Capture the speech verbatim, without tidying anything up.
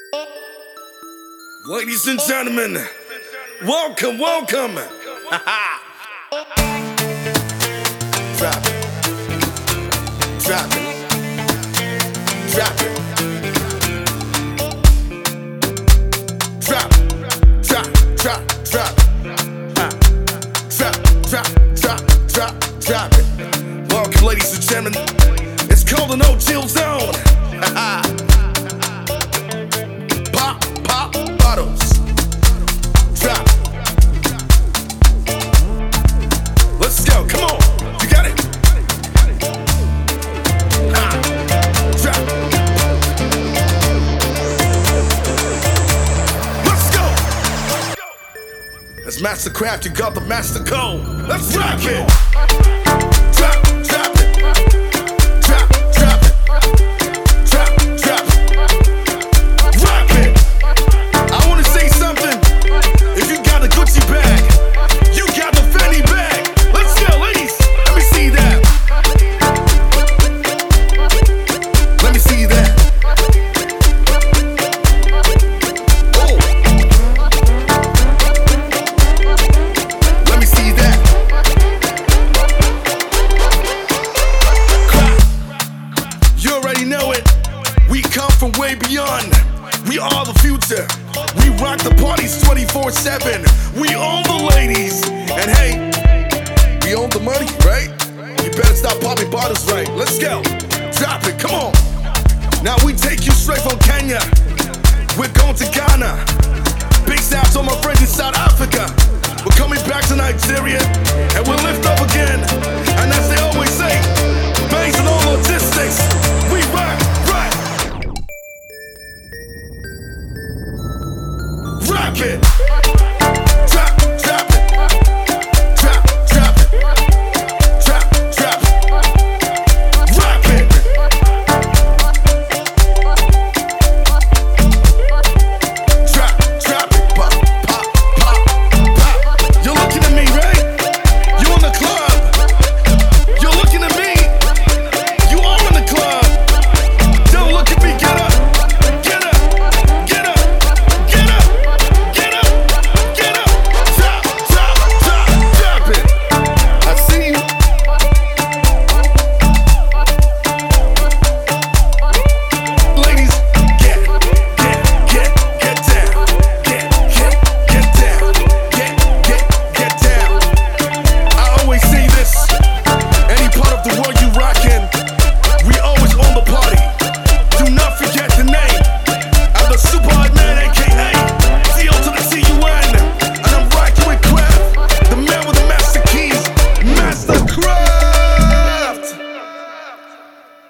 Ladies and gentlemen, welcome, welcome. Drop it, drop it, drop it, drop, drop, drop, drop, ah. drop, drop, drop, drop, drop it. Welcome, ladies and gentlemen. It's called a no-chill zone. Pop, pop, bottles. Drop. Let's go, come on. You got it? Ah. Drop. Let's go. That's Mastercraft, you got the master code. Let's rock it. Drop, drop it. Drop, drop it. Drop, drop it. Rock it. I wanna say something. If you got a Gucci bag, you got the Fendi bag. Let's go, ladies. Let me see that. Let me see that. Oh. Let me see that. Clap. You already know it. We come from way beyond. We are the future. We rock the parties twenty-four seven. We own the ladies. And hey, we own the money, right? You better stop popping bottles, right? Let's go. Drop it, come on. Now we take you straight from Kenya. We're going to Ghana. Big snaps on my friends in South Africa. We're coming back to Nigeria. And we'll lift up again. And as they always say, based on all logistics, we rock, rock. Rock it!